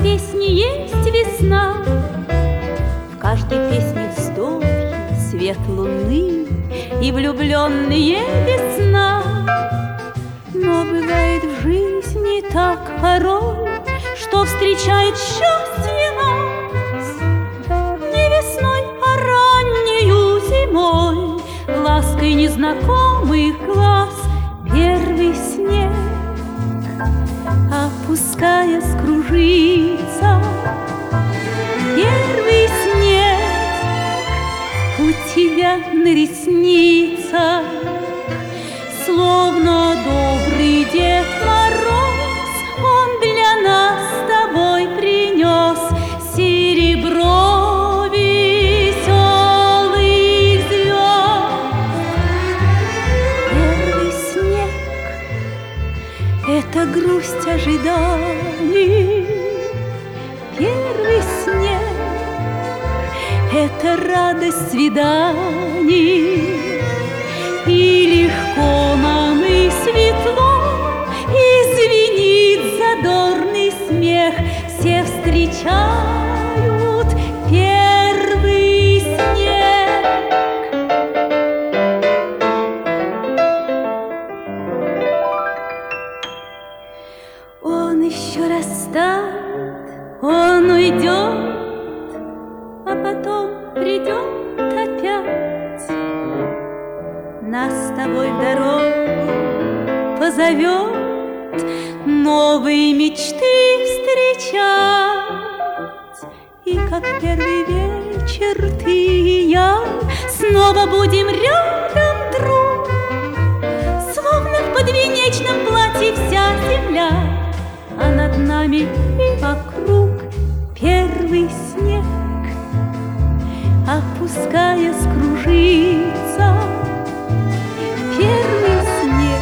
песне есть весна, в каждой песне вздохи, свет луны и влюбленные без сна. Но бывает в жизни так порой, что встречает счастье нас не весной, а раннею зимой, лаской незнакомых глаз. Первый снег, опускаясь, кружится. Первый снег у тебя на ресницах, словно добрый Дед Мороз. Он для нас с тобой принес серебро веселых звезд. Первый снег — это грусть ожиданий. Первый снег — это радость свиданий. И легко нам и светло, и звенит задорный смех. Все встречают первый снег. Он еще растает, он уйдет, а потом придет опять. Нас с тобой в дорогу позовет новые мечты встречать. И как первый вечер ты и я снова будем рядом, друг, словно в подвенечном платье вся земля, а над нами и вокруг первый снег, опускаясь, кружится. Первый снег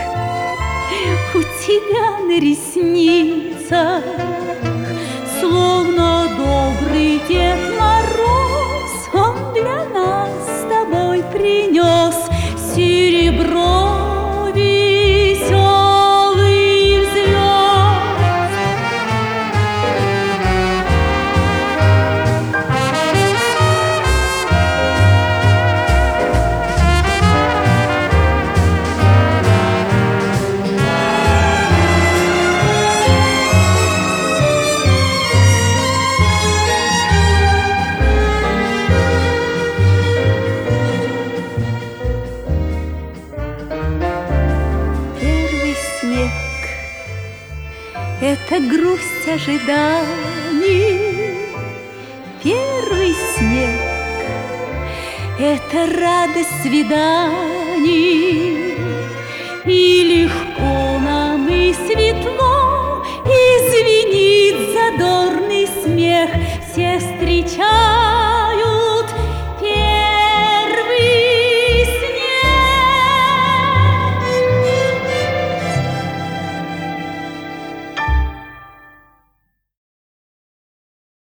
у тебя на ресницах, словно добрый Дед Мороз. Он для нас с тобой принес серебро веселых звезд. Это грусть ожиданий. Первый снег — это радость свиданий. И легко нам и светло, и звенит задорный смех. Все встречают